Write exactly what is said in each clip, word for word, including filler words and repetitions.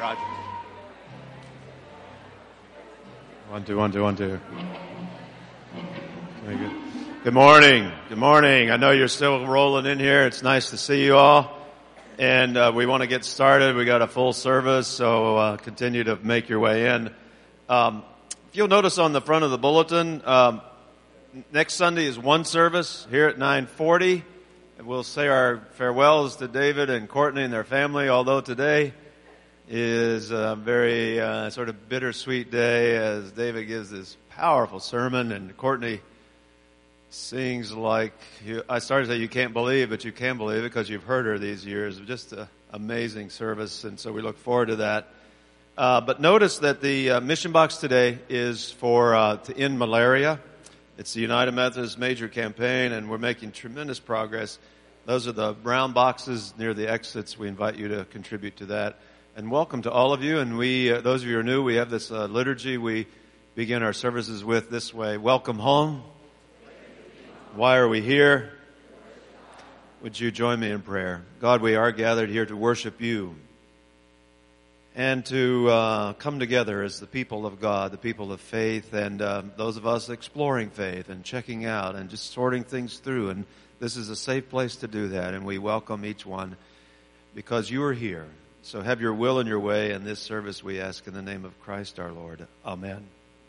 Roger. One, two, one, two, one, two. Very good. Good morning. Good morning. I know you're still rolling in here. It's nice to see you all. And uh, we want to get started. We got a full service, so uh, continue to make your way in. Um, if you'll notice on the front of the bulletin, um, next Sunday is one service here at nine forty. And we'll say our farewells to David and Courtney and their family, although today is a very uh, sort of bittersweet day as David gives this powerful sermon and Courtney sings like, you, I started to say you can't believe, but you can believe it because you've heard her these years. Just an amazing service, and so we look forward to that. Uh, but notice that the uh, mission box today is for uh, to end malaria. It's the United Methodist major campaign, and we're making tremendous progress. Those are the brown boxes near the exits. We invite you to contribute to that. And welcome to all of you. And we, uh, those of you who are new, we have this uh, liturgy we begin our services with this way. Welcome home. Why are we here? Would you join me in prayer? God, we are gathered here to worship you and to uh, come together as the people of God, the people of faith, and uh, those of us exploring faith and checking out and just sorting things through. And this is a safe place to do that, and we welcome each one because you are here. So have your will and your way in this service, we ask in the name of Christ our Lord. Amen.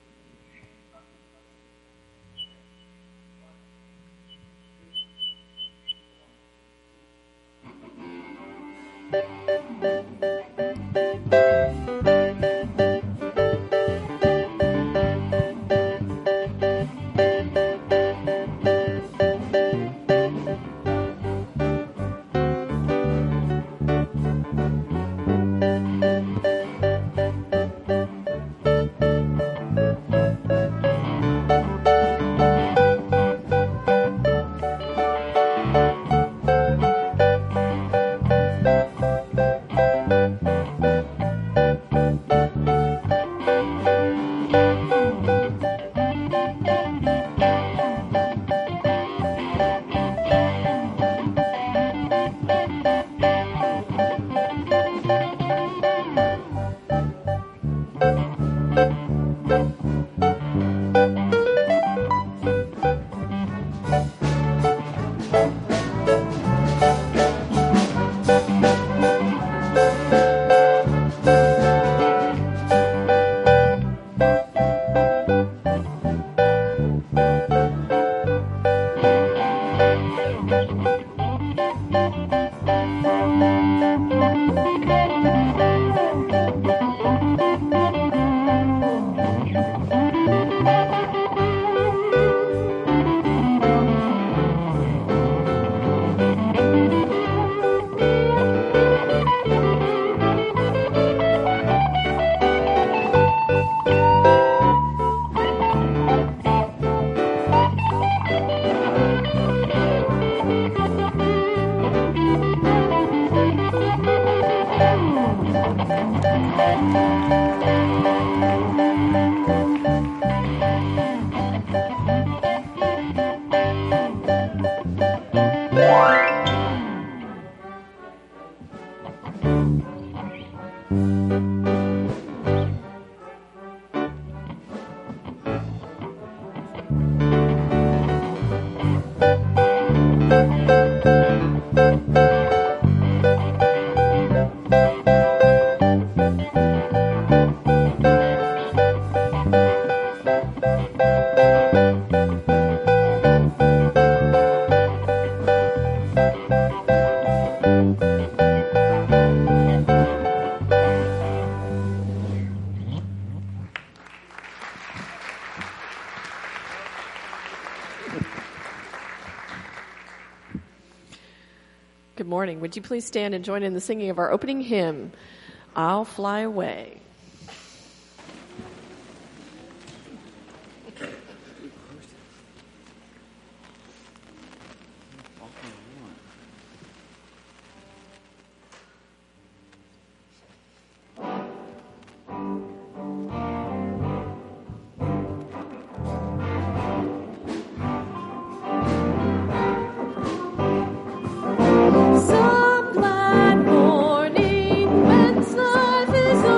Good morning. Would you please stand and join in the singing of our opening hymn, I'll Fly Away. Some glad morning, when's life is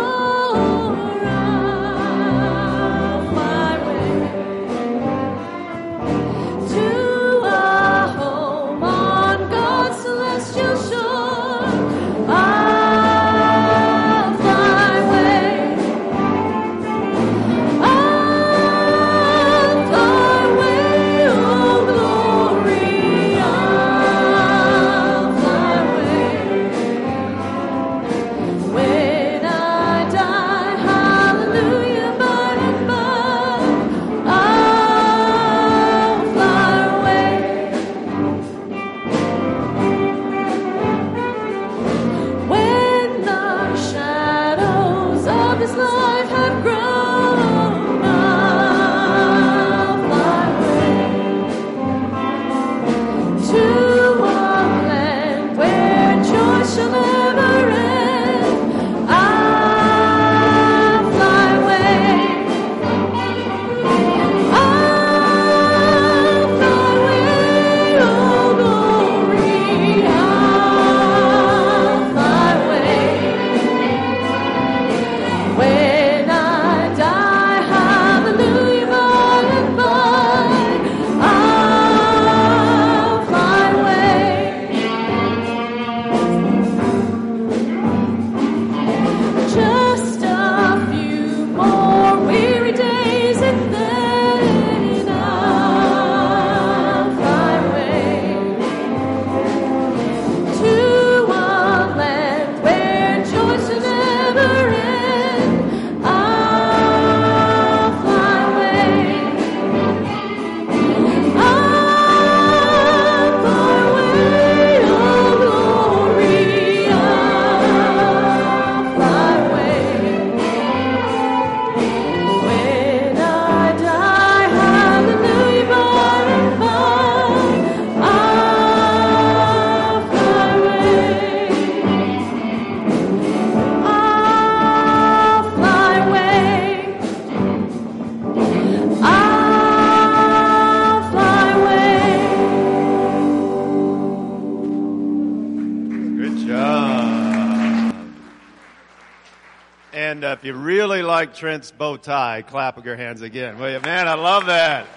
And uh, if you really like Trent's bow tie, clap with your hands again, will you? Man, I love that.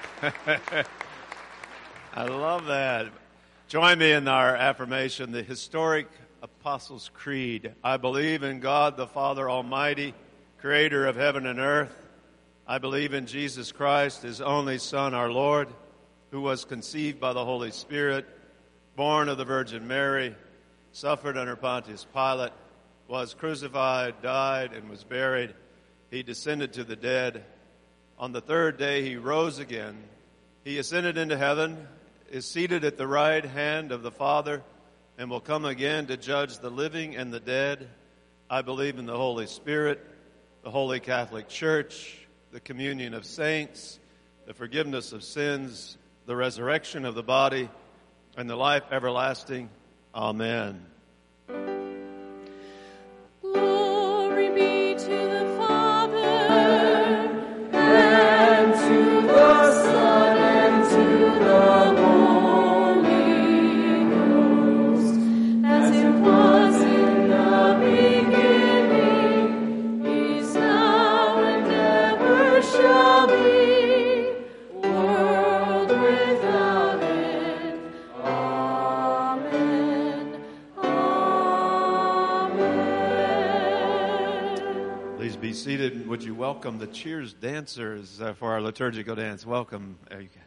I love that. Join me in our affirmation, the historic Apostles' Creed. I believe in God the Father Almighty, creator of heaven and earth. I believe in Jesus Christ, his only Son, our Lord, who was conceived by the Holy Spirit, born of the Virgin Mary, suffered under Pontius Pilate, was crucified, died, and was buried. He descended to the dead. On the third day he rose again. He ascended into heaven, is seated at the right hand of the Father, and will come again to judge the living and the dead. I believe in the Holy Spirit, the Holy Catholic Church, the communion of saints, the forgiveness of sins, the resurrection of the body, and the life everlasting. Amen. Glory be to the Father, and to the Son, and to the Holy Ghost, as it was in the beginning, is now, and ever shall be, world without end. Amen. Amen. Please be seated. Would you welcome the Cheers dancers uh, for our liturgical dance? Welcome, uh, you guys.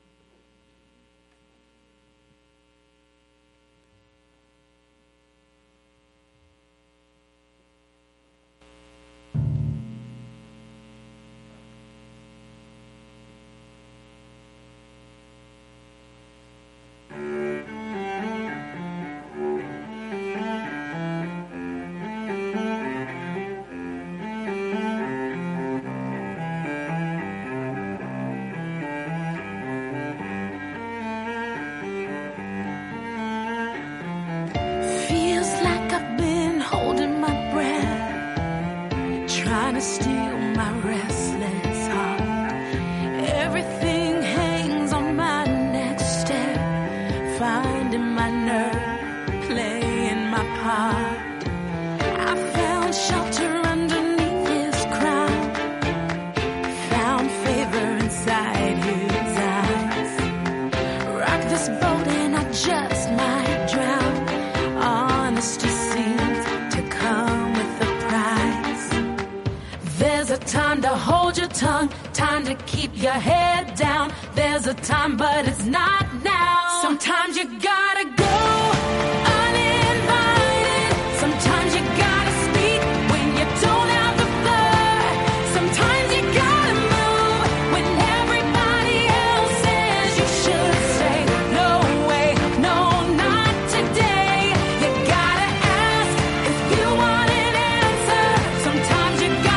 Feels like I've been holding my breath, trying to steal my restless heart. Everything hangs on my next step, finding my nerve, playing my part. I found shelter underneath his crown, found favor inside his eyes. Rock this boat and I just might drown. Honesty seems to come with a price. There's a time to hold your tongue, time to keep your head down. There's a time, but it's not now. Sometimes you gotta go uninvited. Sometimes you gotta speak when you don't have the floor. Sometimes you gotta move when everybody else says you should say, no way, no, not today. You gotta ask if you want an answer. Sometimes you gotta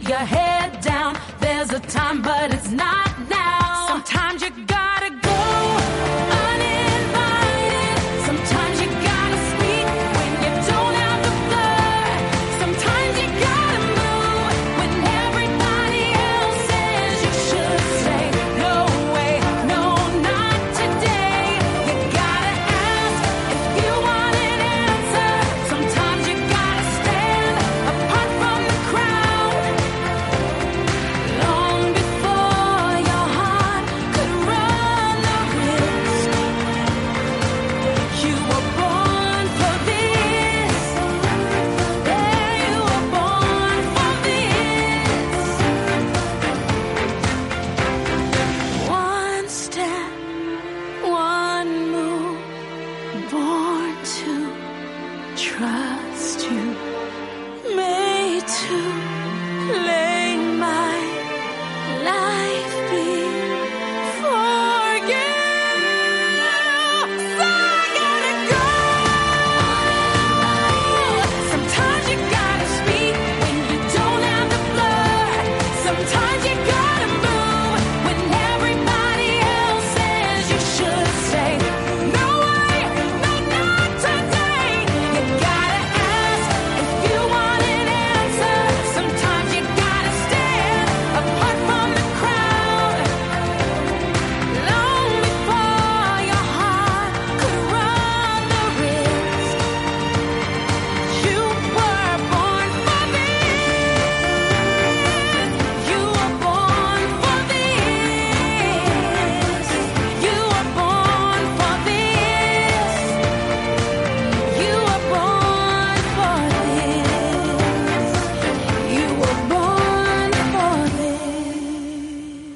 your head down. There's a time, but it's not now. Sometimes you gotta go uninvited. Sometimes you gotta speak when you don't have the floor. Sometimes you gotta move when everybody else says you should say, no way, no, not today. You gotta ask if you want an answer. Sometimes you gotta stand apart from the crowd. Long before your heart could run the risk, you were born for this. Yeah, you were born for this. One step, one move, born to trust you, made to lay my life before you. So I gotta go. Sometimes you gotta speak when you don't have the floor. Sometimes you gotta move when everybody else says you should say, no way, no, not today. You gotta ask if you want an answer. Sometimes you gotta stand apart from the crowd. Long before your heart could run the risk, you were born for this. You were born for this. You were born for this. You were born for this. You were born for this.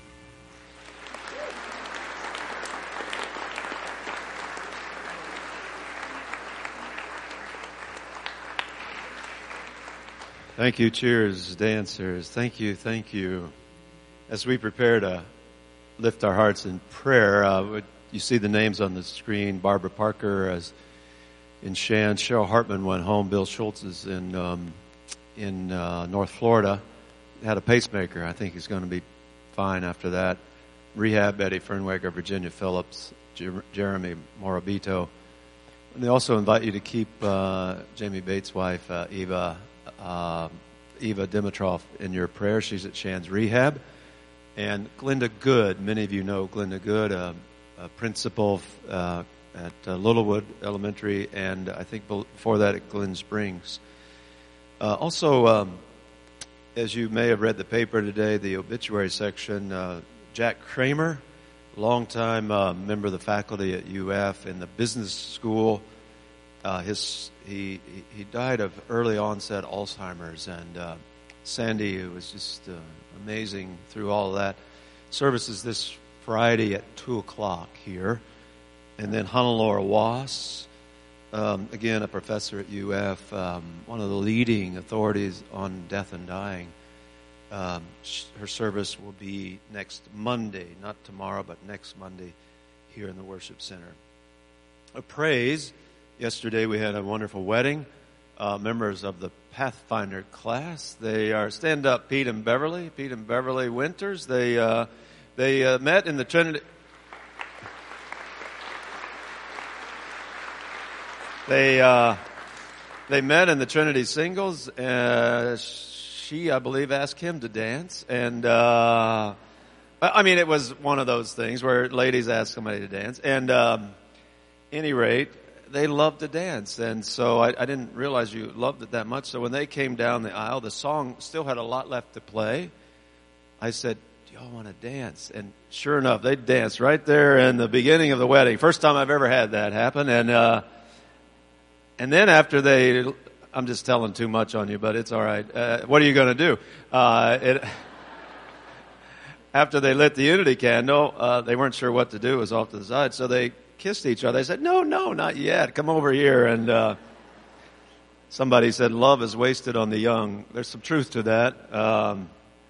Thank you, cheers, dancers. Thank you, thank you. As we prepare to lift our hearts in prayer, uh, would- you see the names on the screen. Barbara Parker as in Shan. Cheryl Hartman went home. Bill Schultz is in um, in uh, North Florida. Had a pacemaker. I think he's going to be fine after that. Rehab, Betty Fernwager, Virginia Phillips, Jer- Jeremy Morabito. And they also invite you to keep uh, Jamie Bates' wife, uh, Eva uh, Eva Dimitrov, in your prayer. She's at Shan's Rehab. And Glenda Good, many of you know Glenda Good, a, a principal uh, at uh, Littlewood Elementary, and I think before that at Glen Springs. Uh, also, um, as you may have read the paper today, the obituary section, uh, Jack Kramer, longtime uh, member of the faculty at U F in the business school. Uh, his he he died of early onset Alzheimer's, and uh, Sandy, who was just uh, amazing through all of that. Services this Friday at two o'clock here, and then Hannelore Wass, um, again a professor at U F, um, one of the leading authorities on death and dying. Um, sh- her service will be next Monday, not tomorrow, but next Monday here in the worship center. A praise. Yesterday we had a wonderful wedding. Uh, members of the Pathfinder class. They are, stand up, Pete and Beverly. Pete and Beverly Winters. They uh, they uh, met in the Trinity. They uh, they met in the Trinity singles. Uh, she, I believe, asked him to dance, and uh, I mean, it was one of those things where ladies ask somebody to dance. And um, any rate, they loved to dance, and so I, I didn't realize you loved it that much. So when they came down the aisle, the song still had a lot left to play. I said, "Do y'all want to dance?" And sure enough, they danced right there in the beginning of the wedding. First time I've ever had that happen. And uh, and then after they, I'm just telling too much on you, but it's all right. Uh, what are you going to do? Uh, it, after they lit the unity candle, uh, they weren't sure what to do. It was off to the side, so they kissed each other. They said, no, no, not yet. Come over here. And uh, somebody said, love is wasted on the young. There's some truth to that. Um,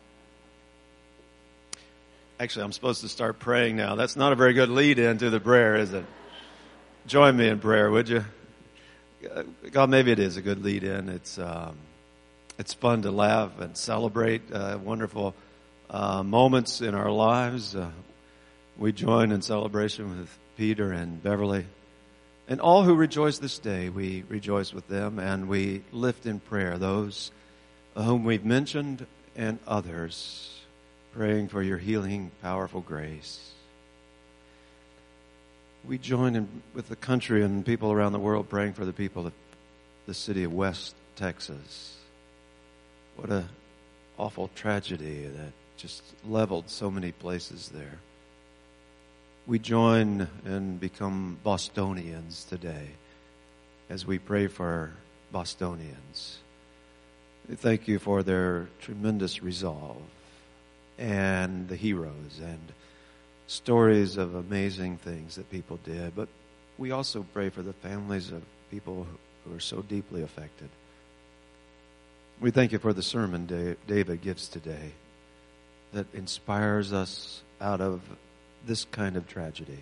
actually, I'm supposed to start praying now. That's not a very good lead in to the prayer, is it? Join me in prayer, would you? God, maybe it is a good lead in. It's um, It's fun to laugh and celebrate uh, wonderful uh, moments in our lives. Uh, we join in celebration with Peter and Beverly. And all who rejoice this day, we rejoice with them, and we lift in prayer those whom we've mentioned and others, praying for your healing, powerful grace. We join in with the country and people around the world praying for the people of the city of West Texas. What a awful tragedy that just leveled so many places there. We join and become Bostonians today as we pray for Bostonians. We thank you for their tremendous resolve and the heroes and stories of amazing things that people did. But we also pray for the families of people who are so deeply affected. We thank you for the sermon David gives today that inspires us out of this kind of tragedy.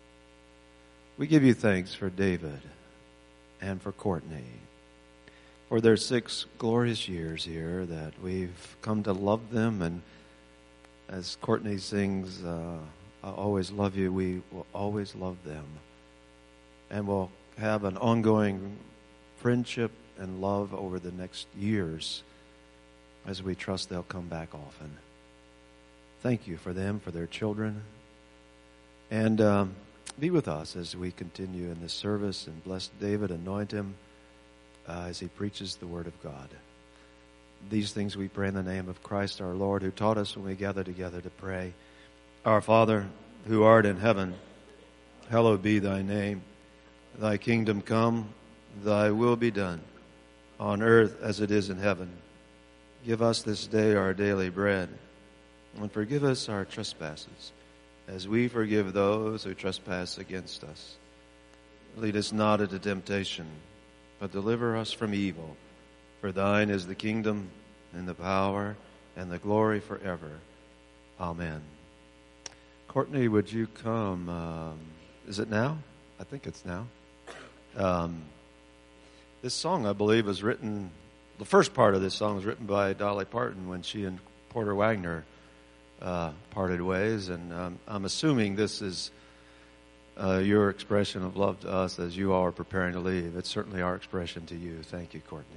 We give you thanks for David and for Courtney, for their six glorious years here, that we've come to love them. And as Courtney sings, uh, I always love you, we will always love them. And we'll have an ongoing friendship and love over the next years as we trust they'll come back often. Thank you for them, for their children. And um, be with us as we continue in this service, and bless David, anoint him uh, as he preaches the Word of God. These things we pray in the name of Christ our Lord, who taught us when we gather together to pray. Our Father, who art in heaven, hallowed be thy name. Thy kingdom come, thy will be done, on earth as it is in heaven. Give us this day our daily bread, and forgive us our trespasses, as we forgive those who trespass against us. Lead us not into temptation, but deliver us from evil. For thine is the kingdom, and the power, and the glory forever. Amen. Courtney, would you come? Um, is it now? I think it's now. Um, this song, I believe, was written, the first part of this song was written by Dolly Parton when she and Porter Wagner Uh, parted ways, and um, I'm assuming this is uh, your expression of love to us as you all are preparing to leave. It's certainly our expression to you. Thank you, Courtney.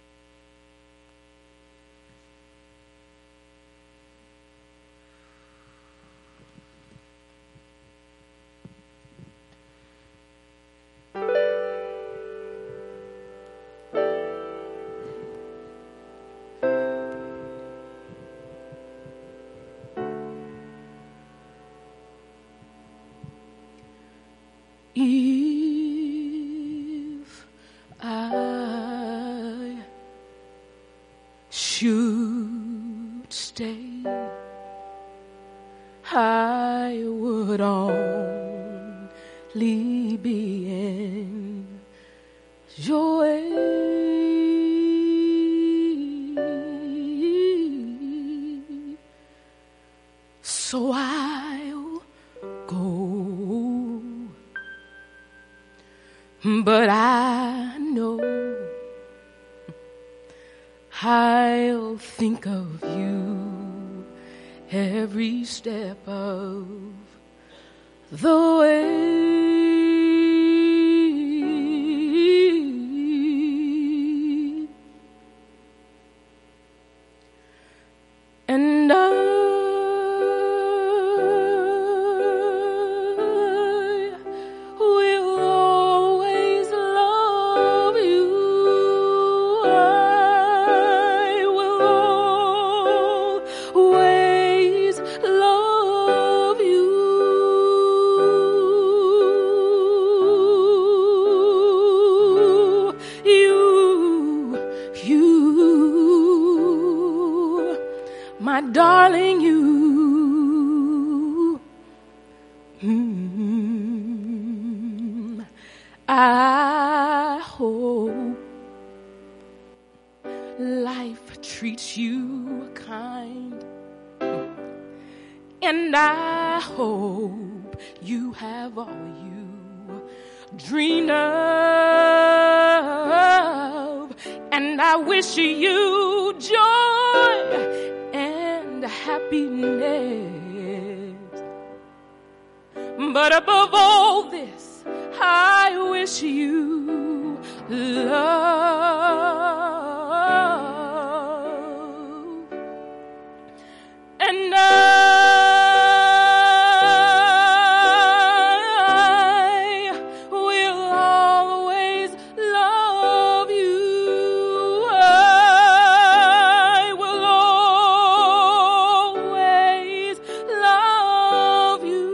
If I should stay, I would only be in your way. So I'll go, but I know I'll think of you every step of the way. And I darling, you, mm, I hope life treats you kind, and I hope you have all you dreamed of, and and I wish you joy and happiness. But above all this, I wish you love. And I will always love you. I will always love you.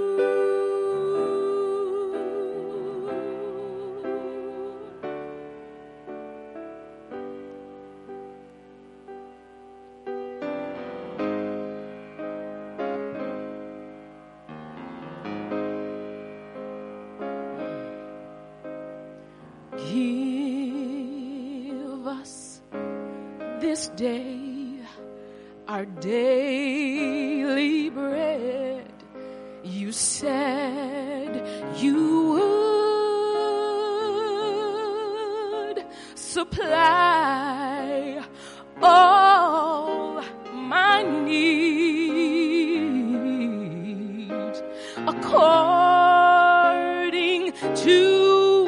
Give us this day our daily bread. You said you would supply all my needs according to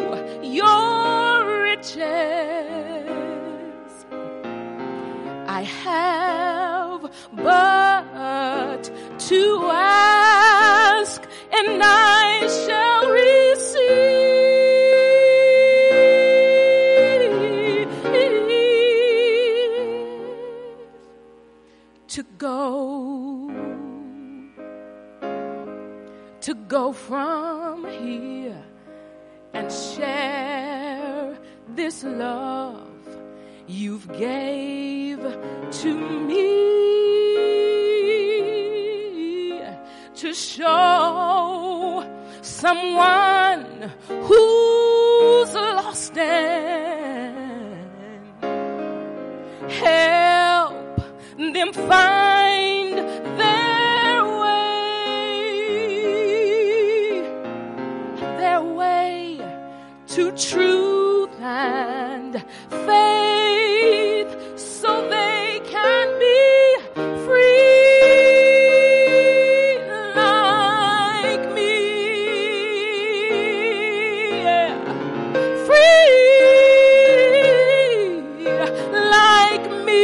your riches. I have but to ask, and I shall receive. To go, to go from here and share this love you've gave to me, to show someone who's lost and help them find their way, their way to truth and faith, so they can be free like me. Yeah. Free like me.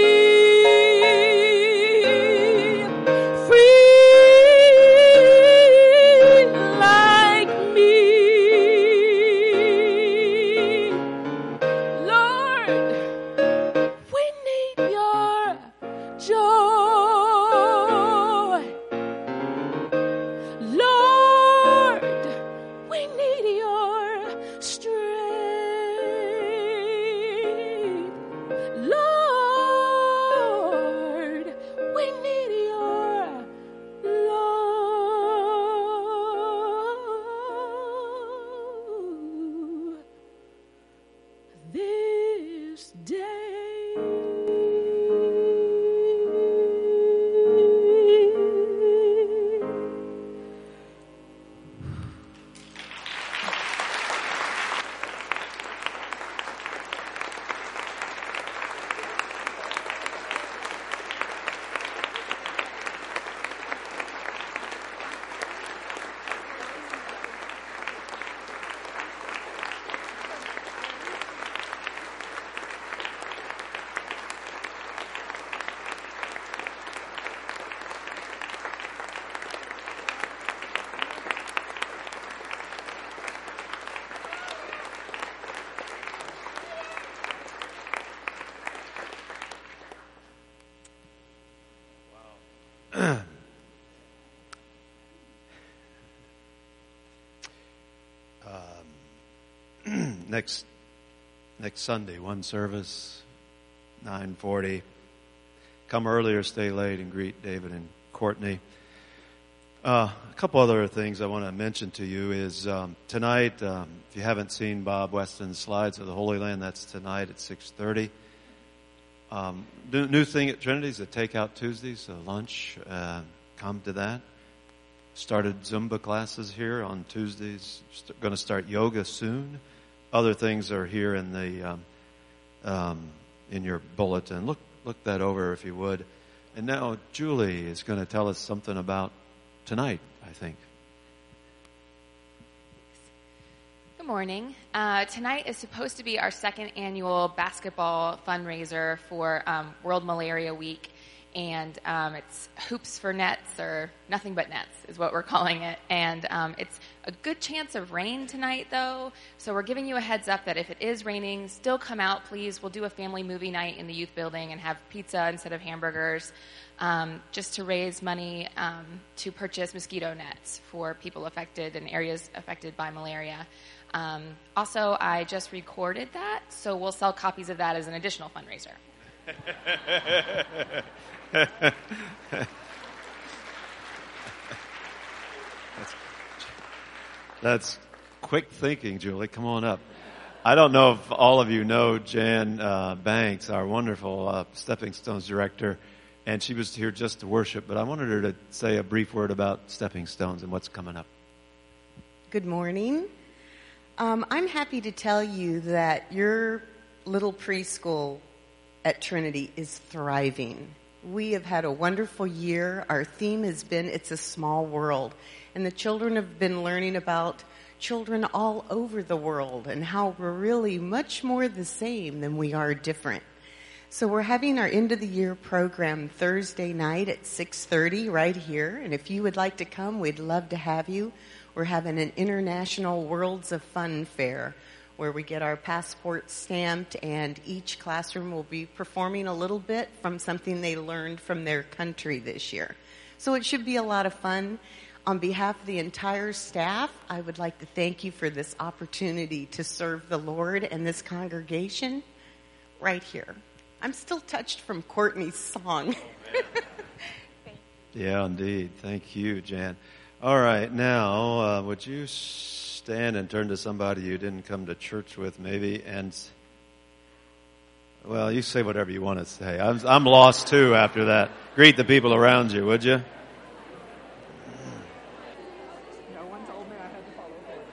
Free like me. Lord, we need your joy. Lord, we need your strength. Lord, we need your love this day. Next next Sunday, one service, nine forty. Come early or stay late and greet David and Courtney. Uh, a couple other things I want to mention to you is um, tonight, um, if you haven't seen Bob Weston's Slides of the Holy Land, that's tonight at six thirty. Um, new, new thing at Trinity is a Takeout Tuesday, so lunch. Uh, come to that. Started Zumba classes here on Tuesdays. St- going to start yoga soon. Other things are here in the um, um, in your bulletin. Look, look that over if you would. And now Julie is going to tell us something about tonight, I think. Good morning. Uh, tonight is supposed to be our second annual basketball fundraiser for um, World Malaria Week. And um, it's Hoops for Nets, or Nothing But Nets is what we're calling it. And um, it's a good chance of rain tonight, though. So we're giving you a heads up that if it is raining, still come out, please. We'll do a family movie night in the youth building and have pizza instead of hamburgers, um, just to raise money um, to purchase mosquito nets for people affected in areas affected by malaria. Um, also, I just recorded that, so we'll sell copies of that as an additional fundraiser. that's, that's quick thinking, Julie. Come on up. I don't know if all of you know Jan uh, Banks, our wonderful uh, Stepping Stones director, and she was here just to worship, but I wanted her to say a brief word about Stepping Stones and what's coming up. Good morning. Um, I'm happy to tell you that your little preschool at Trinity is thriving. We have had a wonderful year. Our theme has been It's a Small World. And the children have been learning about children all over the world and how we're really much more the same than we are different. So we're having our end of the year program Thursday night at six thirty right here. And if you would like to come, we'd love to have you. We're having an International Worlds of Fun fair where we get our passports stamped, and each classroom will be performing a little bit from something they learned from their country this year. So it should be a lot of fun. On behalf of the entire staff, I would like to thank you for this opportunity to serve the Lord and this congregation right here. I'm still touched from Courtney's song. Yeah, indeed. Thank you, Jan. All right, now, uh, would you stand and turn to somebody you didn't come to church with, maybe, and, well, you say whatever you want to say. I'm, I'm lost, too, after that. Greet the people around you, would you? No one told me I had to follow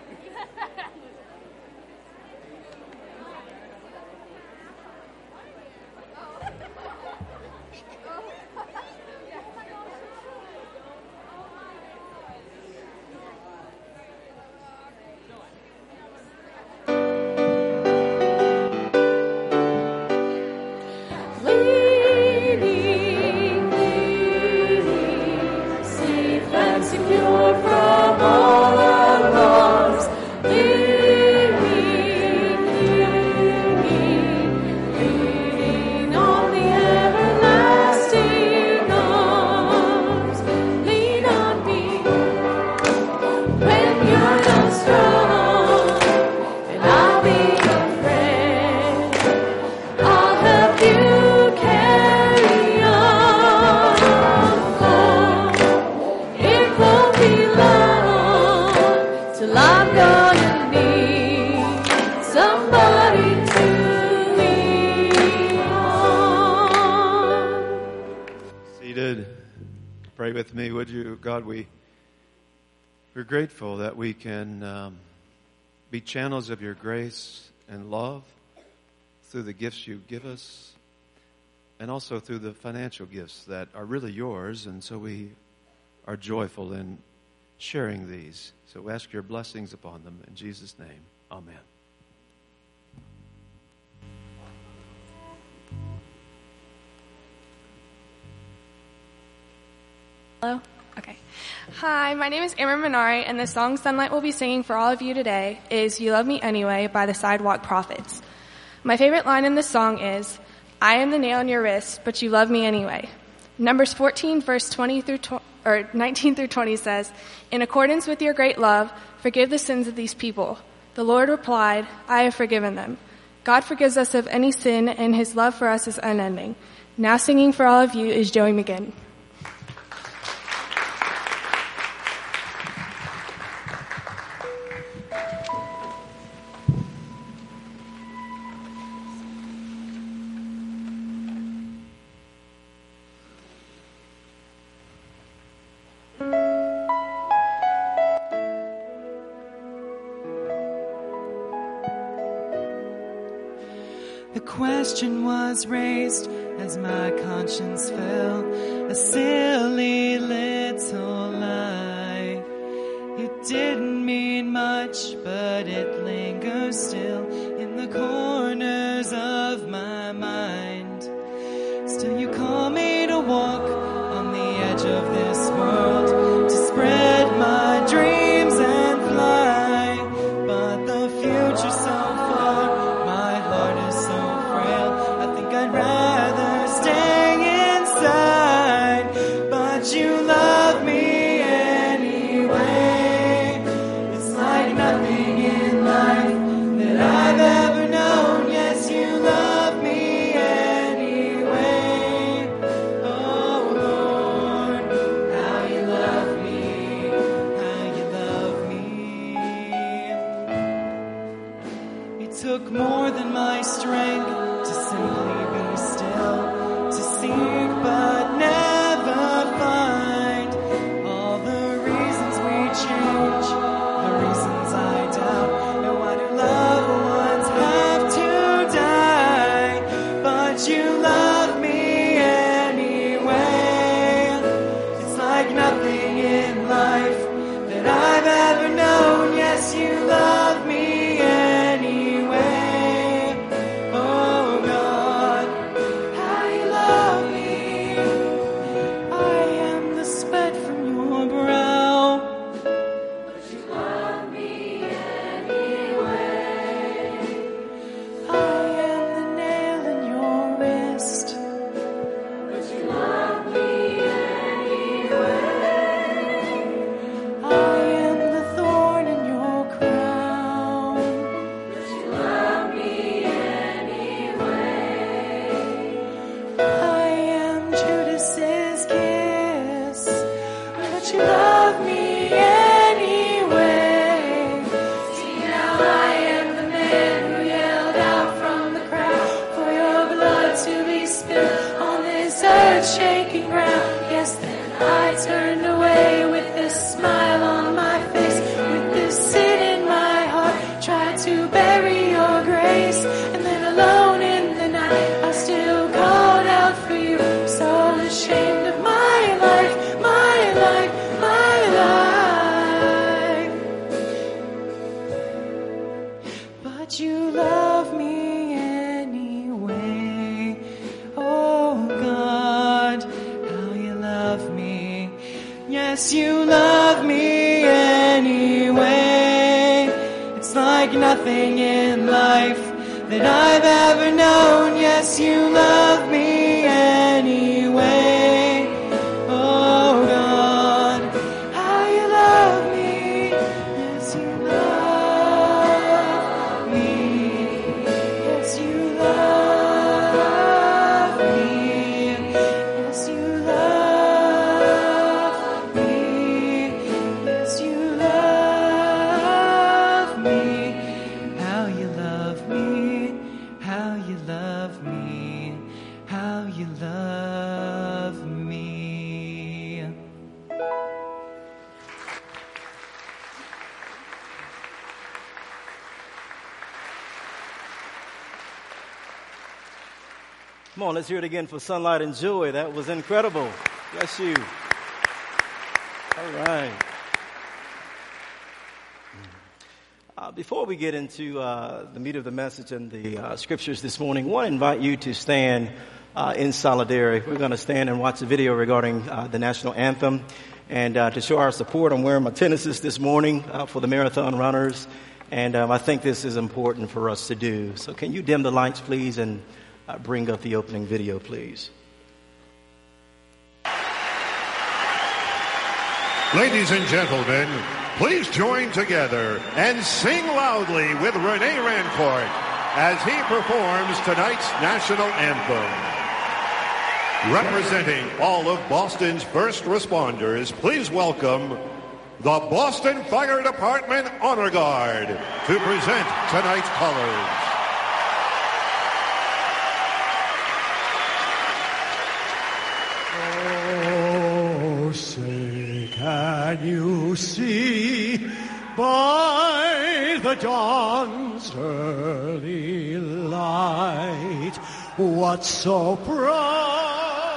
With me, would you? God, we, we're grateful that we can um, be channels of your grace and love through the gifts you give us, and also through the financial gifts that are really yours, and so we are joyful in sharing these. So we ask your blessings upon them. In Jesus' name, amen. Hello? Okay. Hi, my name is Amber Minari, and the song Sunlight will be singing for all of you today is You Love Me Anyway by the Sidewalk Prophets. My favorite line in this song is, I am the nail in your wrist, but you love me anyway. Numbers fourteen, verse twenty through tw- or nineteen through twenty says, in accordance with your great love, forgive the sins of these people. The Lord replied, I have forgiven them. God forgives us of any sin, and his love for us is unending. Now singing for all of you is Joey McGinn. The question was raised as my conscience fell, a silly little lie. It didn't mean much, but it lingers still in the corners of my mind. Still you call me to walk on the edge of this world, to spread my dreams and fly. But the future's so far, my heart is so frail, I think I'd rather stay inside. But you love me anyway. It's like nothing in life that I've ever known. Yes, you love me anyway. Oh Lord, how you love me, how you love me. It took more than my strength to simply be still, to seek but never find. All the reasons we change, the reasons I doubt, and why do loved ones have to die? But you love me anyway. It's like nothing in life that I've ever known. Yes, you love me anyway. Oh God, how you love me. I am the sweat from your brow. But you love me anyway. I am the nail in your wrist. But you love me anyway. I am the thorn in your crown. But you love me anyway. I am Judas's kiss. But you love me anyway. See, now I am the man who yelled out from the crowd for your blood to be spilled on this earth-shaking ground. Yes, then I turned away with this smile on my face, with this sin in my heart, tried to bury your grace. And then alone in the night, I still called out for you, so ashamed of my life, my life, my life. But you love me anyway. Oh God, how you love me. Yes, you love me anyway. It's like nothing in life that I've ever known. Yes, you love me anyway. Oh God, how you love me. Yes, you love me. Yes, you love me. Yes, you love me. Yes, you love me. How you love me. How you love me. How you love me. Come on, let's hear it again for Sunlight and Joy. That was incredible. Bless you. All right. Uh, before we get into uh, the meat of the message and the uh, scriptures this morning, I want to invite you to stand uh, in solidarity. We're going to stand and watch a video regarding uh, the national anthem. And uh, to show our support, I'm wearing my tennises this morning uh, for the marathon runners. And um, I think this is important for us to do. So can you dim the lights, please, and uh, bring up the opening video, please. Ladies and gentlemen, please join together and sing loudly with Rene Rancourt as he performs tonight's national anthem. Representing all of Boston's first responders, please welcome the Boston Fire Department Honor Guard to present tonight's colors. Oh, say, can you see by the dawn's early light, what so proudly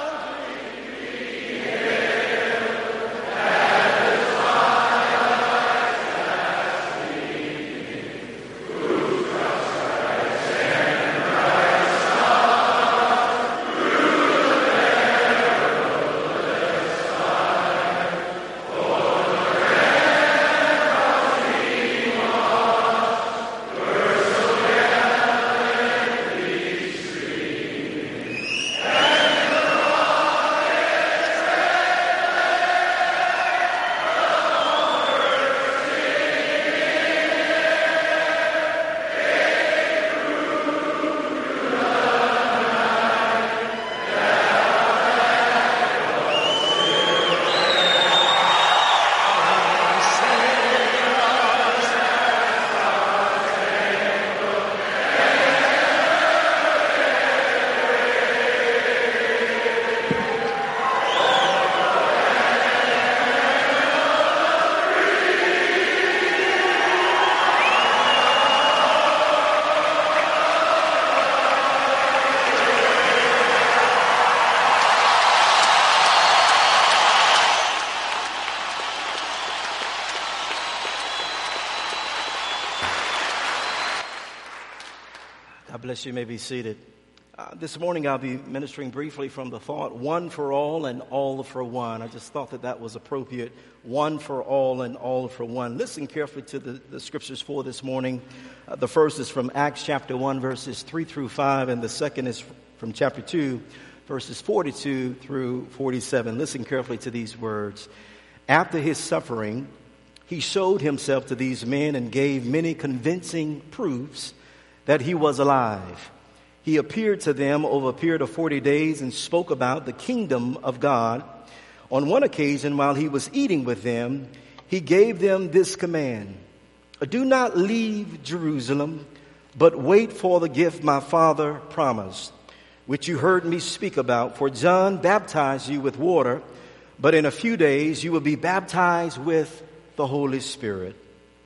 You may be seated. Uh, this morning I'll be ministering briefly from the thought, one for all and all for one. I just thought that that was appropriate, one for all and all for one. Listen carefully to the, the scriptures for this morning. Uh, the first is from Acts chapter one, verses three through five, and the second is from chapter two, verses forty-two through forty-seven. Listen carefully to these words. After his suffering, he showed himself to these men and gave many convincing proofs that he was alive. He appeared to them over a period of forty days and spoke about the kingdom of God. On one occasion, while he was eating with them, he gave them this command: do not leave Jerusalem, but wait for the gift my Father promised, which you heard me speak about. For John baptized you with water, but in a few days you will be baptized with the Holy Spirit.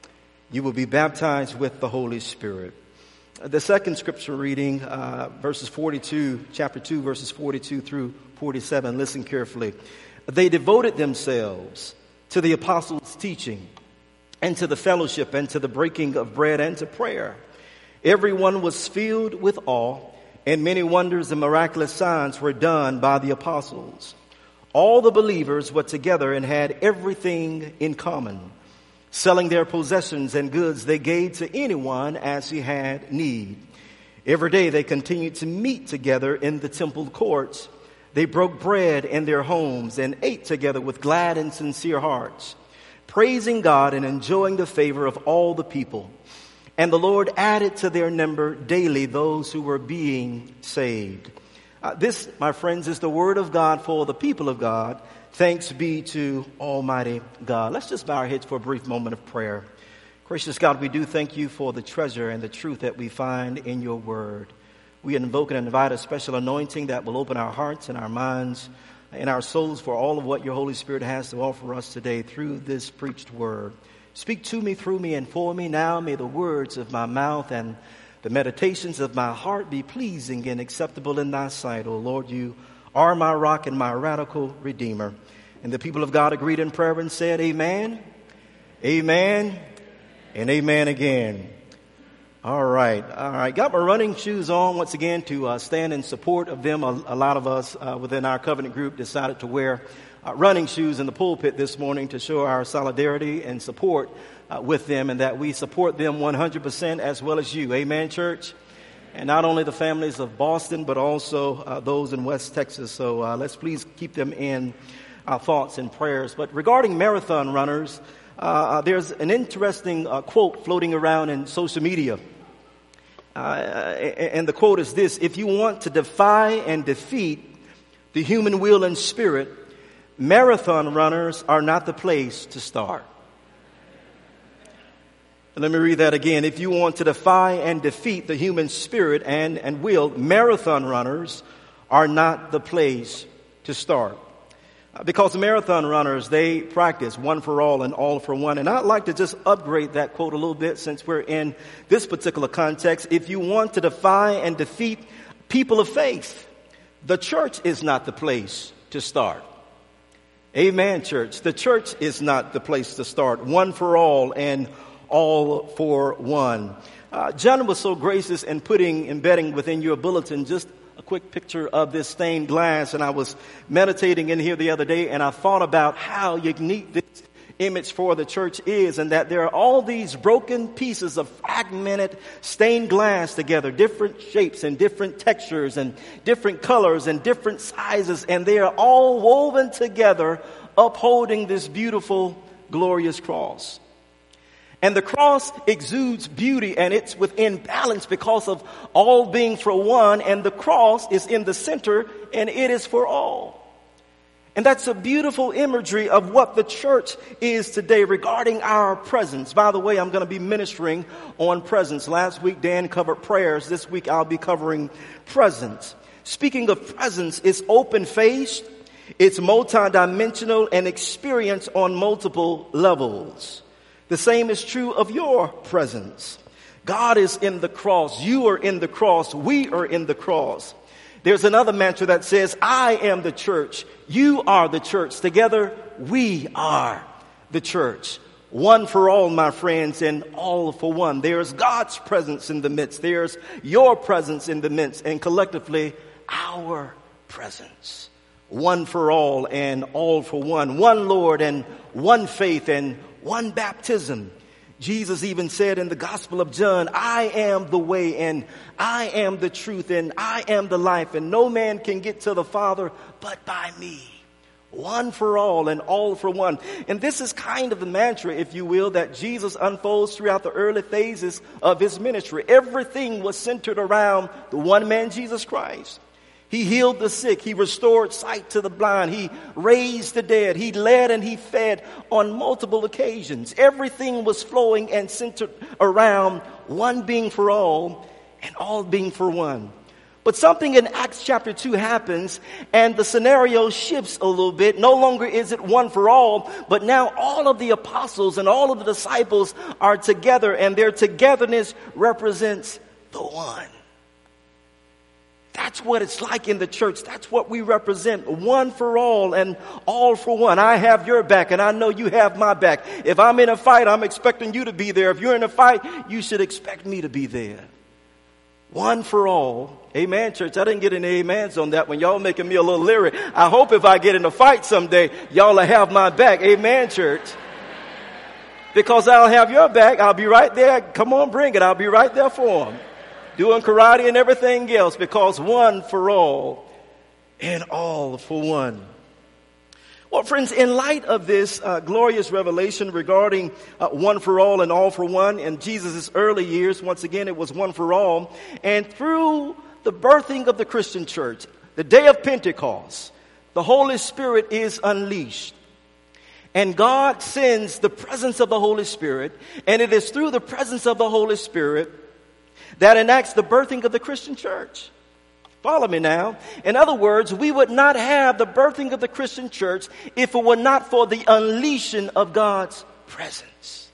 You will be baptized with the Holy Spirit. The second scripture reading, uh, verses forty-two, chapter two, verses forty-two through forty-seven. Listen carefully. They devoted themselves to the apostles' teaching and to the fellowship and to the breaking of bread and to prayer. Everyone was filled with awe, and many wonders and miraculous signs were done by the apostles. All the believers were together and had everything in common. Selling their possessions and goods, they gave to anyone as he had need. Every day they continued to meet together in the temple courts. They broke bread in their homes and ate together with glad and sincere hearts, praising God and enjoying the favor of all the people. And the Lord added to their number daily those who were being saved. Uh, this, my friends, is the word of God for the people of God. Thanks be to Almighty God. Let's just bow our heads for a brief moment of prayer. Gracious God, we do thank you for the treasure and the truth that we find in your word. We invoke and invite a special anointing that will open our hearts and our minds and our souls for all of what your Holy Spirit has to offer us today through this preached word. Speak to me, through me, and for me now. May the words of my mouth and the meditations of my heart be pleasing and acceptable in thy sight. O Lord, you are my rock and my radical redeemer. And the people of God agreed in prayer and said, amen, amen, and amen again. All right, all right. Got my running shoes on once again to uh, stand in support of them. A, a lot of us uh, within our covenant group decided to wear uh, running shoes in the pulpit this morning to show our solidarity and support uh, with them, and that we support them one hundred percent as well as you. Amen, church? And not only the families of Boston, but also uh, those in West Texas. So uh, let's please keep them in our thoughts and prayers. But regarding marathon runners, uh, there's an interesting uh, quote floating around in social media. Uh, and the quote is this: if you want to defy and defeat the human will and spirit, marathon runners are not the place to start. Let me read that again. If you want to defy and defeat the human spirit and, and will, marathon runners are not the place to start. Because marathon runners, they practice one for all and all for one. And I'd like to just upgrade that quote a little bit since we're in this particular context. If you want to defy and defeat people of faith, the church is not the place to start. Amen, church. The church is not the place to start. One for all and all for one. Uh, John was so gracious in putting, embedding within your bulletin just a quick picture of this stained glass. And I was meditating in here the other day, and I thought about how unique this image for the church is, and that there are all these broken pieces of fragmented stained glass together, different shapes and different textures and different colors and different sizes, and they are all woven together, upholding this beautiful, glorious cross. And the cross exudes beauty, and it's within balance because of all being for one, and the cross is in the center, and it is for all. And that's a beautiful imagery of what the church is today regarding our presence. By the way, I'm going to be ministering on presence. Last week, Dan covered prayers. This week, I'll be covering presence. Speaking of presence, it's open-faced, it's multidimensional, and experienced on multiple levels. The same is true of your presence. God is in the cross. You are in the cross. We are in the cross. There's another mantra that says, I am the church. You are the church. Together, we are the church. One for all, my friends, and all for one. There's God's presence in the midst. There's your presence in the midst, and collectively, our presence. One for all and all for one. One Lord and one faith and one baptism. Jesus even said in the Gospel of John, I am the way and I am the truth and I am the life, and no man can get to the Father but by me. One for all and all for one. And this is kind of the mantra, if you will, that Jesus unfolds throughout the early phases of his ministry. Everything was centered around the one man, Jesus Christ. He healed the sick. He restored sight to the blind. He raised the dead. He led and he fed on multiple occasions. Everything was flowing and centered around one being for all and all being for one. But something in Acts chapter two happens, and the scenario shifts a little bit. No longer is it one for all, but now all of the apostles and all of the disciples are together, and their togetherness represents the one. That's what it's like in the church. That's what we represent. One for all and all for one. I have your back and I know you have my back. If I'm in a fight, I'm expecting you to be there. If you're in a fight, you should expect me to be there. One for all. Amen, church. I didn't get any amens on that one. Y'all making me a little leery. I hope if I get in a fight someday, y'all will have my back. Amen, church. Because I'll have your back. I'll be right there. Come on, bring it. I'll be right there for them. Doing karate and everything else, because one for all and all for one. Well, friends, in light of this uh, glorious revelation regarding uh, one for all and all for one, in Jesus' early years, once again, it was one for all. And through the birthing of the Christian church, the day of Pentecost, the Holy Spirit is unleashed. And God sends the presence of the Holy Spirit, and it is through the presence of the Holy Spirit that enacts the birthing of the Christian church. Follow me now. In other words, we would not have the birthing of the Christian church if it were not for the unleashing of God's presence.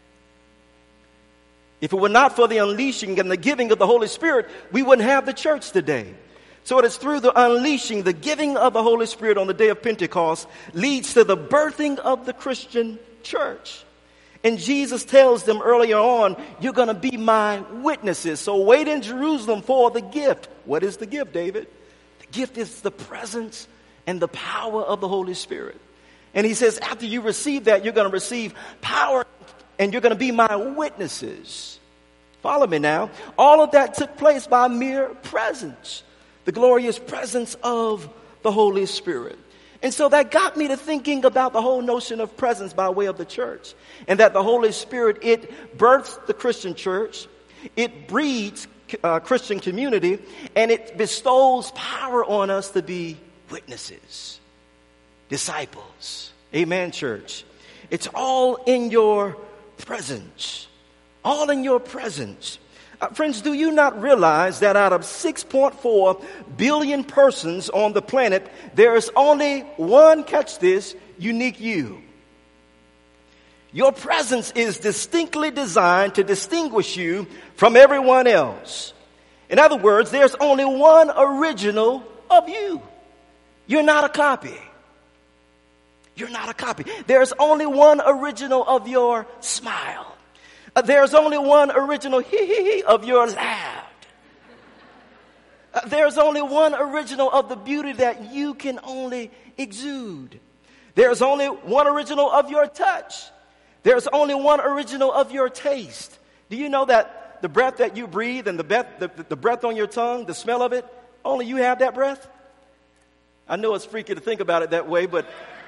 If it were not for the unleashing and the giving of the Holy Spirit, we wouldn't have the church today. So it is through the unleashing, the giving of the Holy Spirit on the day of Pentecost leads to the birthing of the Christian church. And Jesus tells them earlier on, you're going to be my witnesses. So wait in Jerusalem for the gift. What is the gift, David? The gift is the presence and the power of the Holy Spirit. And he says, after you receive that, you're going to receive power and you're going to be my witnesses. Follow me now. All of that took place by mere presence. The glorious presence of the Holy Spirit. And so that got me to thinking about the whole notion of presence by way of the church. And that the Holy Spirit, it births the Christian church. It breeds uh, Christian community. And it bestows power on us to be witnesses, disciples. Amen, church. It's all in your presence. All in your presence. Uh, friends, do you not realize that out of six point four billion persons on the planet, there is only one, catch this, unique you? Your presence is distinctly designed to distinguish you from everyone else. In other words, there's only one original of you. You're not a copy. You're not a copy. There's only one original of your smile. Uh, there's only one original hee hee hee of your laugh. Uh, there's only one original of the beauty that you can only exude. There's only one original of your touch. There's only one original of your taste. Do you know that the breath that you breathe and the breath, the, the breath on your tongue, the smell of it, only you have that breath? I know it's freaky to think about it that way, but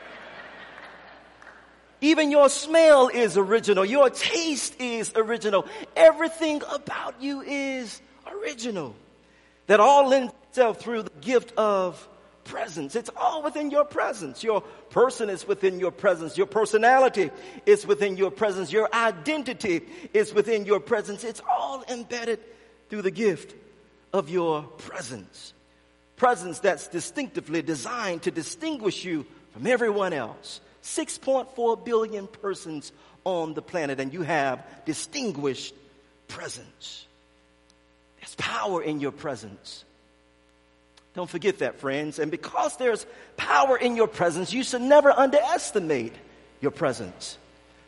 even your smell is original. Your taste is original. Everything about you is original. That all lends itself through the gift of presence. It's all within your presence. Your person is within your presence. Your personality is within your presence. Your identity is within your presence. It's all embedded through the gift of your presence. Presence that's distinctively designed to distinguish you from everyone else. six point four billion persons on the planet, and you have distinguished presence. There's power in your presence. Don't forget that, friends. And because there's power in your presence, you should never underestimate your presence.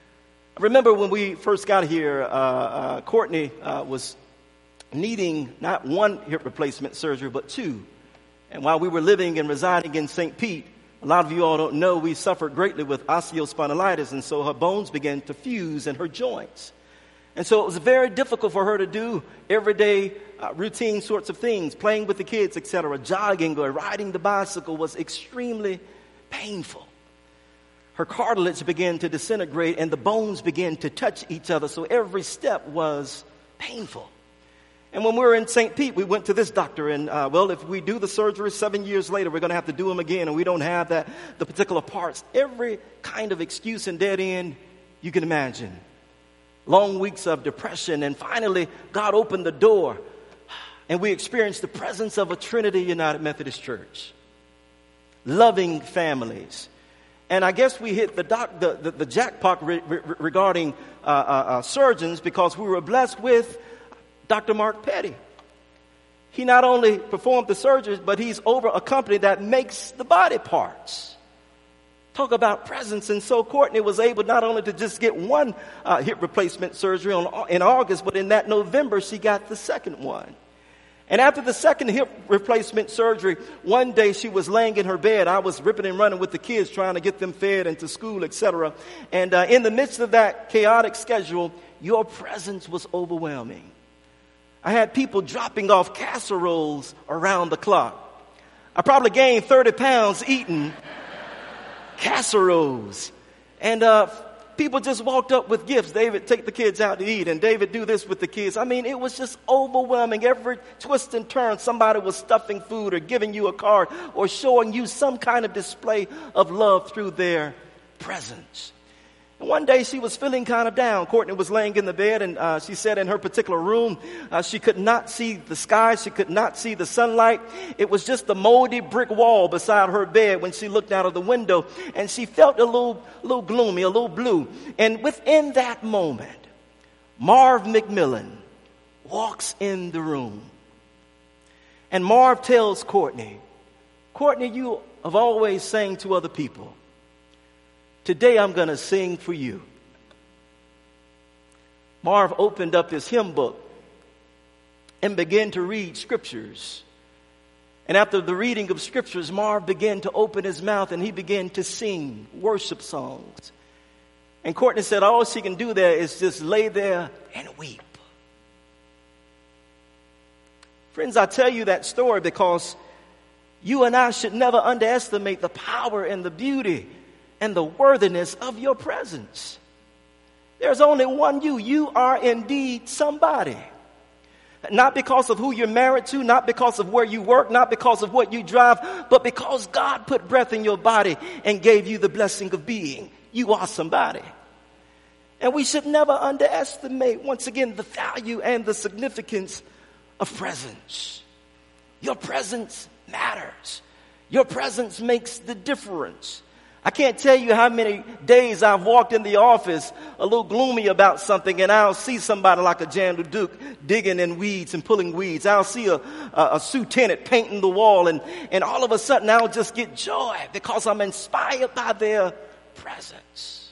I remember when we first got here, uh, uh, Courtney uh, was needing not one hip replacement surgery, but two. And while we were living and residing in Saint Pete, a lot of you all don't know we suffered greatly with osteospondilitis, and so her bones began to fuse in her joints. And so it was very difficult for her to do everyday uh, routine sorts of things, playing with the kids, et cetera. Jogging or riding the bicycle was extremely painful. Her cartilage began to disintegrate and the bones began to touch each other, so every step was painful. And when we were in Saint Pete, we went to this doctor, and uh, well, if we do the surgery seven years later, we're going to have to do them again, and we don't have that the particular parts. Every kind of excuse and dead end you can imagine. Long weeks of depression, and finally, God opened the door, and we experienced the presence of a Trinity United Methodist Church. Loving families. And I guess we hit the, doc, the, the, the jackpot re, re, regarding uh, uh, uh, surgeons, because we were blessed with Doctor Mark Petty. He not only performed the surgeries, but he's over a company that makes the body parts. Talk about presence. And so Courtney was able not only to just get one uh, hip replacement surgery on, in August, but in that November, she got the second one. And after the second hip replacement surgery, one day she was laying in her bed. I was ripping and running with the kids, trying to get them fed and to school, et cetera. And uh, in the midst of that chaotic schedule, your presence was overwhelming. I had people dropping off casseroles around the clock. I probably gained thirty pounds eating casseroles. And uh, people just walked up with gifts. David, take the kids out to eat. And David, do this with the kids. I mean, it was just overwhelming. Every twist and turn, somebody was stuffing food or giving you a card or showing you some kind of display of love through their presence. And one day she was feeling kind of down. Courtney was laying in the bed, and uh, she said in her particular room, uh, she could not see the sky. She could not see the sunlight. It was just the moldy brick wall beside her bed when she looked out of the window, and she felt a little, little gloomy, a little blue. And within that moment, Marv McMillan walks in the room. And Marv tells Courtney, Courtney, you have always sang to other people. Today I'm going to sing for you. Marv opened up his hymn book and began to read scriptures. And after the reading of scriptures, Marv began to open his mouth and he began to sing worship songs. And Courtney said all she can do there is just lay there and weep. Friends, I tell you that story because you and I should never underestimate the power and the beauty and the worthiness of your presence. There's only one you. You are indeed somebody. Not because of who you're married to, not because of where you work, not because of what you drive, but because God put breath in your body and gave you the blessing of being. You are somebody. And we should never underestimate, once again, the value and the significance of presence. Your presence matters. Your presence makes the difference. I can't tell you how many days I've walked in the office a little gloomy about something, and I'll see somebody like a Jan Duke digging in weeds and pulling weeds. I'll see a, a, a Sue Tennant painting the wall, and, and all of a sudden I'll just get joy because I'm inspired by their presence.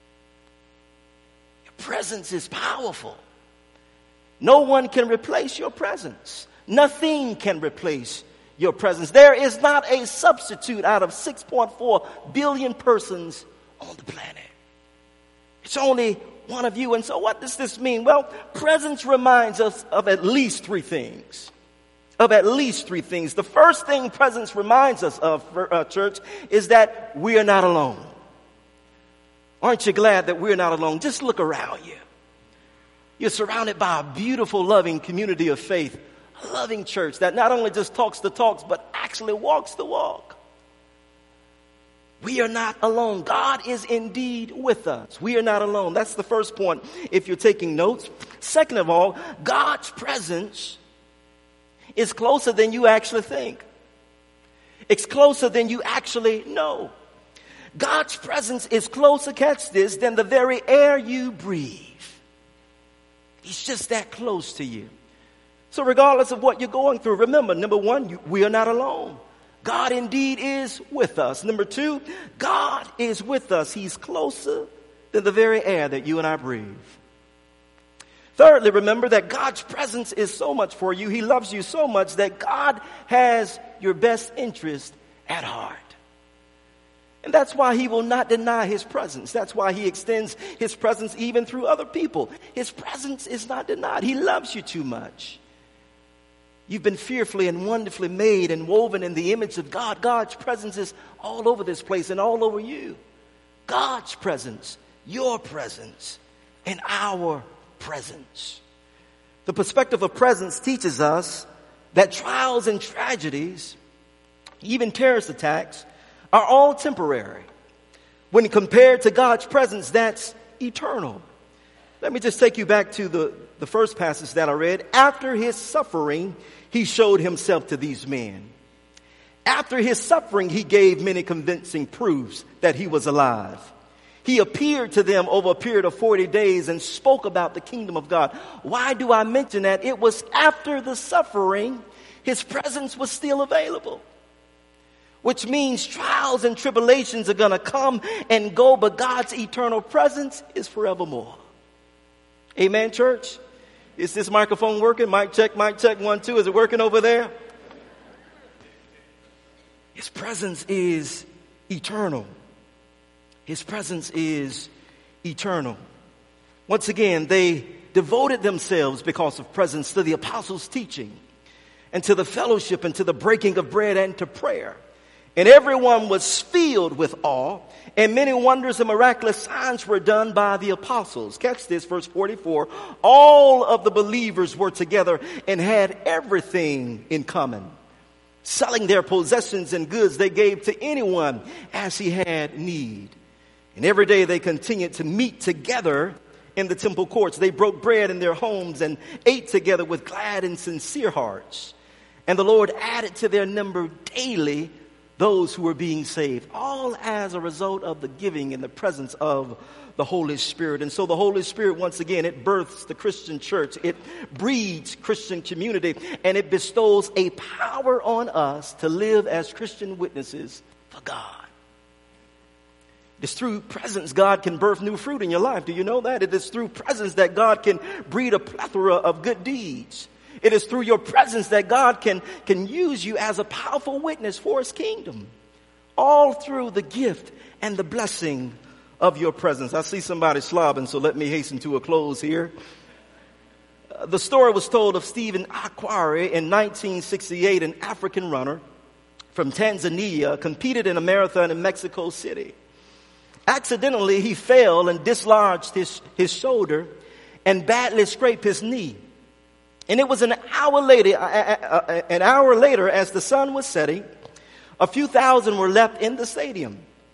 Your presence is powerful. No one can replace your presence. Nothing can replace your presence. There is not a substitute out of six point four billion persons on the planet. It's only one of you. And so what does this mean? Well, presence reminds us of at least three things. Of at least three things. The first thing presence reminds us of, for, uh, church, is that we are not alone. Aren't you glad that we're not alone? Just look around you. You're surrounded by a beautiful, loving community of faith. A loving church that not only just talks the talks, but actually walks the walk. We are not alone. God is indeed with us. We are not alone. That's the first point if you're taking notes. Second of all, God's presence is closer than you actually think. It's closer than you actually know. God's presence is closer, catch this, than the very air you breathe. He's just that close to you. So regardless of what you're going through, remember, number one, you, we are not alone. God indeed is with us. Number two, God is with us. He's closer than the very air that you and I breathe. Thirdly, remember that God's presence is so much for you. He loves you so much that God has your best interest at heart. And that's why he will not deny his presence. That's why he extends his presence even through other people. His presence is not denied. He loves you too much. You've been fearfully and wonderfully made and woven in the image of God. God's presence is all over this place and all over you. God's presence, your presence, and our presence. The perspective of presence teaches us that trials and tragedies, even terrorist attacks, are all temporary. When compared to God's presence, that's eternal. Let me just take you back to the, the first passage that I read. After his suffering, he showed himself to these men. After his suffering, he gave many convincing proofs that he was alive. He appeared to them over a period of forty days and spoke about the kingdom of God. Why do I mention that? It was after the suffering, his presence was still available. Which means trials and tribulations are going to come and go, but God's eternal presence is forevermore. Amen, church? Is this microphone working? Mic check, mic check, one, two. Is it working over there? His presence is eternal. His presence is eternal. Once again, they devoted themselves because of presence to the apostles' teaching and to the fellowship and to the breaking of bread and to prayer. And everyone was filled with awe, and many wonders and miraculous signs were done by the apostles. Catch this, verse forty-four. All of the believers were together and had everything in common. Selling their possessions and goods, they gave to anyone as he had need. And every day they continued to meet together in the temple courts. They broke bread in their homes and ate together with glad and sincere hearts. And the Lord added to their number daily those who were being saved, all as a result of the giving in the presence of the Holy Spirit. And so the Holy Spirit, once again, it births the Christian church. It breeds Christian community, and it bestows a power on us to live as Christian witnesses for God. It's through presence God can birth new fruit in your life. Do you know that? It is through presence that God can breed a plethora of good deeds. It is through your presence that God can, can use you as a powerful witness for his kingdom. All through the gift and the blessing of your presence. I see somebody slobbing, so let me hasten to a close here. Uh, the story was told of Stephen Akhwari in nineteen sixty-eight, an African runner from Tanzania, competed in a marathon in Mexico City. Accidentally, he fell and dislodged his, his shoulder and badly scraped his knee. And it was an hour later, an hour later, as the sun was setting, a few thousand were left in the stadium.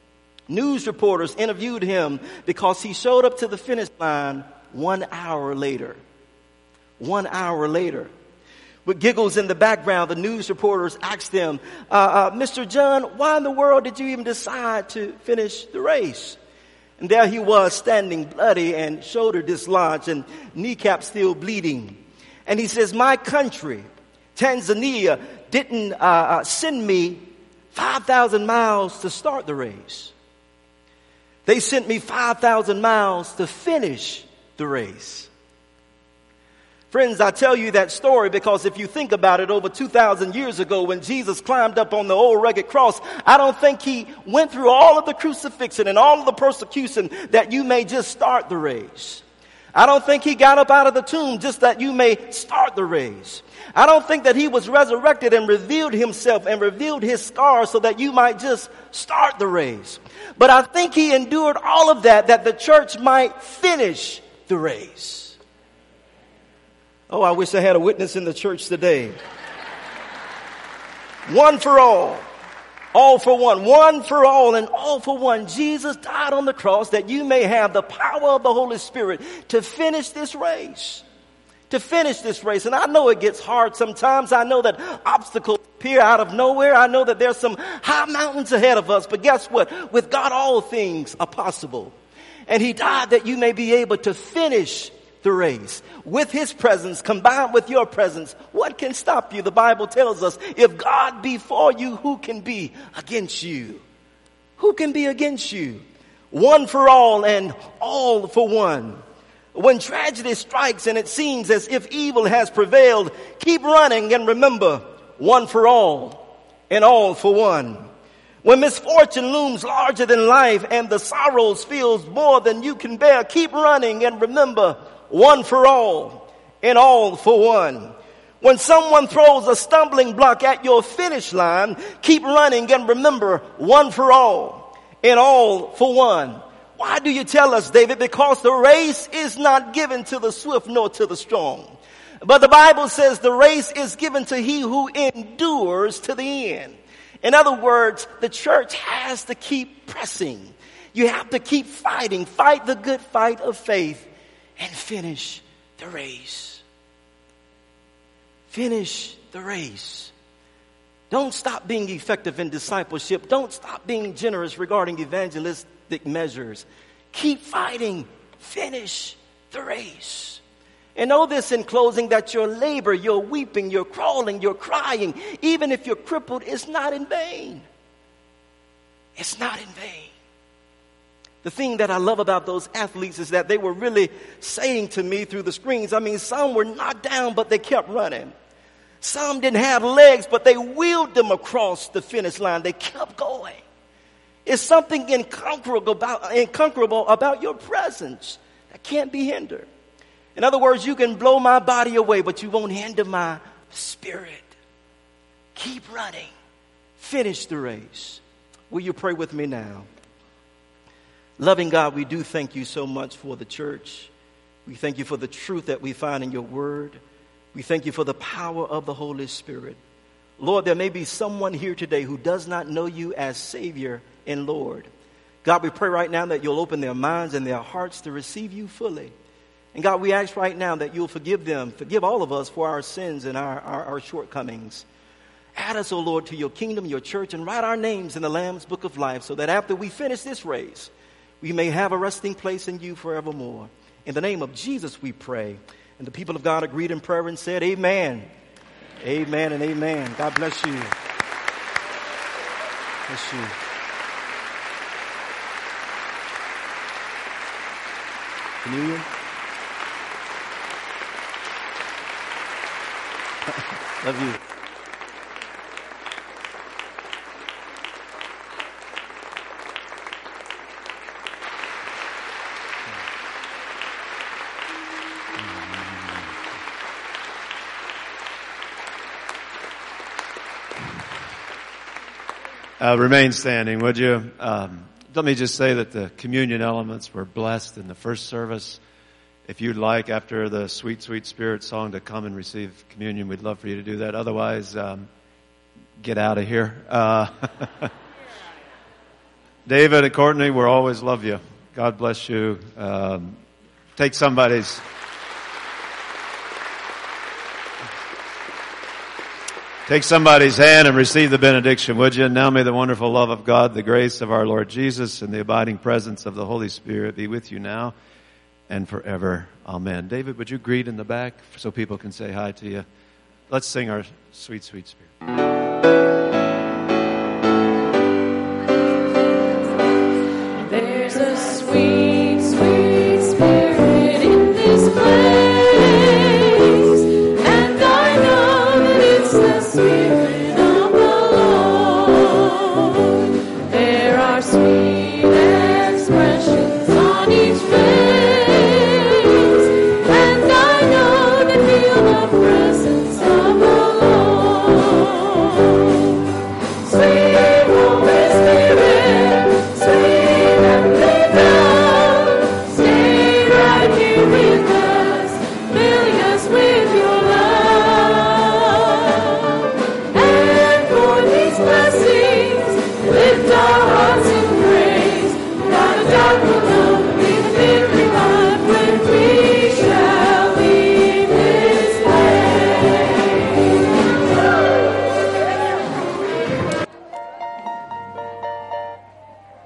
News reporters interviewed him because he showed up to the finish line one hour later. One hour later. With giggles in the background, the news reporters asked him, uh, uh, Mister John, why in the world did you even decide to finish the race? And there he was, standing bloody and shoulder dislodged and kneecap still bleeding. And he says, my country, Tanzania, didn't uh, uh, send me five thousand miles to start the race. They sent me five thousand miles to finish the race. Friends, I tell you that story because if you think about it, over two thousand years ago when Jesus climbed up on the old rugged cross, I don't think he went through all of the crucifixion and all of the persecution that you may just start the race. I don't think he got up out of the tomb just that you may start the race. I don't think that he was resurrected and revealed himself and revealed his scars so that you might just start the race. But I think he endured all of that, that the church might finish the race. Oh, I wish I had a witness in the church today. One for all. All for one. One for all and all for one. Jesus died on the cross that you may have the power of the Holy Spirit to finish this race. To finish this race. And I know it gets hard sometimes. I know that obstacles appear out of nowhere. I know that there's some high mountains ahead of us. But guess what? With God, all things are possible. And he died that you may be able to finish the race. With his presence combined with your presence, what can stop you? The Bible tells us, if God be for you, who can be against you? Who can be against you? One for all and all for one. When tragedy strikes and it seems as if evil has prevailed, keep running and remember, one for all and all for one. When misfortune looms larger than life and the sorrows feels more than you can bear, keep running and remember, one for all and all for one. When someone throws a stumbling block at your finish line, keep running and remember, one for all and all for one. Why do you tell us, David? Because the race is not given to the swift nor to the strong. But the Bible says the race is given to he who endures to the end. In other words, the church has to keep pressing. You have to keep fighting. Fight the good fight of faith. And finish the race. Finish the race. Don't stop being effective in discipleship. Don't stop being generous regarding evangelistic measures. Keep fighting. Finish the race. And know this in closing, that your labor, your weeping, your crawling, your crying, even if you're crippled, is not in vain. It's not in vain. The thing that I love about those athletes is that they were really saying to me through the screens, I mean, some were knocked down, but they kept running. Some didn't have legs, but they wheeled them across the finish line. They kept going. It's something inconquerable about, inconquerable about your presence that can't be hindered. In other words, you can blow my body away, but you won't hinder my spirit. Keep running. Finish the race. Will you pray with me now? Loving God, we do thank you so much for the church. We thank you for the truth that we find in your word. We thank you for the power of the Holy Spirit. Lord, there may be someone here today who does not know you as Savior and Lord. God, we pray right now that you'll open their minds and their hearts to receive you fully. And God, we ask right now that you'll forgive them, forgive all of us for our sins and our, our, our shortcomings. Add us, O Lord, to your kingdom, your church, and write our names in the Lamb's Book of Life so that after we finish this race, we may have a resting place in you forevermore. In the name of Jesus we pray. And the people of God agreed in prayer and said, amen. Amen and amen. God bless you. Bless you. Communion. Love you. Uh, remain standing, would you? Um, let me just say that the communion elements were blessed in the first service. If you'd like, after the Sweet, Sweet Spirit song, to come and receive communion, we'd love for you to do that. Otherwise, um, get out of here. Uh, David and Courtney, we'll always love you. God bless you. Um, take somebody's... Take somebody's hand and receive the benediction, would you? And now may the wonderful love of God, the grace of our Lord Jesus, and the abiding presence of the Holy Spirit be with you now and forever. Amen. David, would you greet in the back so people can say hi to you? Let's sing our Sweet, Sweet Spirit. There's a sweet